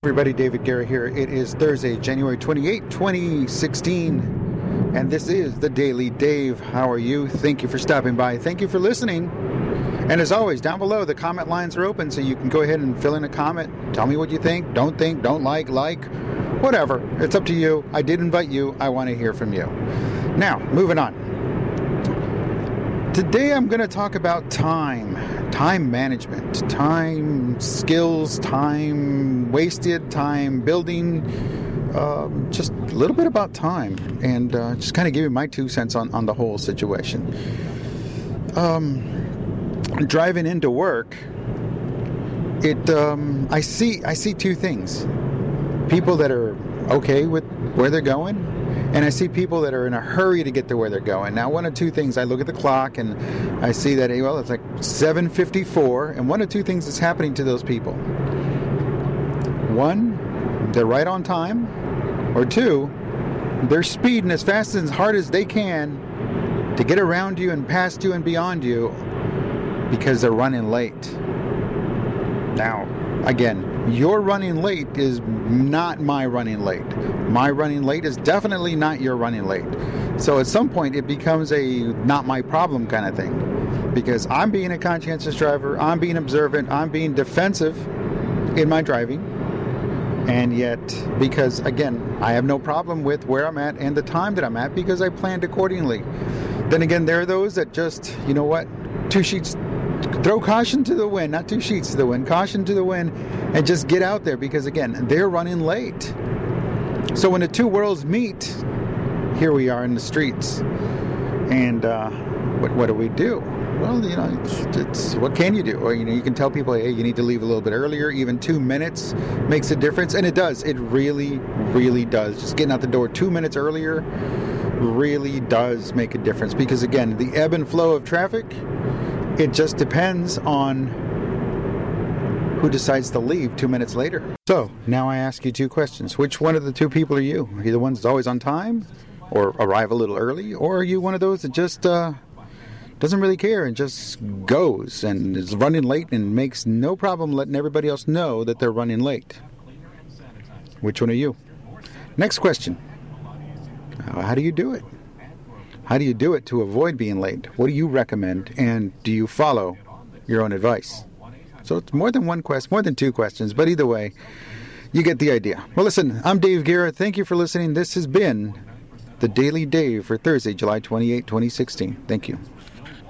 Everybody, David Guerra here. It is Thursday, January 28, 2016, and this is the Daily Dave. How are you? Thank you for stopping by. Thank you for listening. And as always, down below, the comment lines are open, so you can go ahead and fill in a comment. Tell me what you think, don't like, whatever. It's up to you. I did invite you. I want to hear from you. Now, moving on. Today I'm going to talk about time management, time skills, time wasted, time building, just a little bit about time, and just kind of give you my 2 cents on the whole situation. Driving into work, I see two things: people that are okay with where they're going, and I see people that are in a hurry to get to where they're going. Now, one of two things: I look at the clock and I see that, well, it's like 7:54, and one of two things is happening to those people. One, they're right on time, or two, they're speeding as fast and as hard as they can to get around you and past you and beyond you because they're running late. Now, again, your running late is not my running late. My running late is definitely not your running late. So at some point it becomes a not my problem kind of thing. Because I'm being a conscientious driver, I'm being observant, I'm being defensive in my driving. And yet, because again, I have no problem with where I'm at and the time that I'm at because I planned accordingly. Then again, there are those that just, you know what, throw caution to the wind, not 2 sheets to the wind, caution to the wind, and just get out there because, again, they're running late. So when the two worlds meet, here we are in the streets. And what do we do? Well, you know, it's what can you do? Or, you know, you can tell people, hey, you need to leave a little bit earlier. Even 2 minutes makes a difference. And it does. It really, really does. Just getting out the door 2 minutes earlier really does make a difference. Because, again, the ebb and flow of traffic, it just depends on who decides to leave 2 minutes later. So, now I ask you 2 questions. Which one of the 2 people are you? Are you the one that's always on time? Or arrive a little early? Or are you one of those that just doesn't really care and just goes and is running late and makes no problem letting everybody else know that they're running late? Which one are you? Next question. How do you do it? How do you do it to avoid being late? What do you recommend? And do you follow your own advice? So it's more than 2 questions, but either way, you get the idea. Well, listen, I'm Dave Guerra. Thank you for listening. This has been the Daily Dave for Thursday, July 28, 2016. Thank you.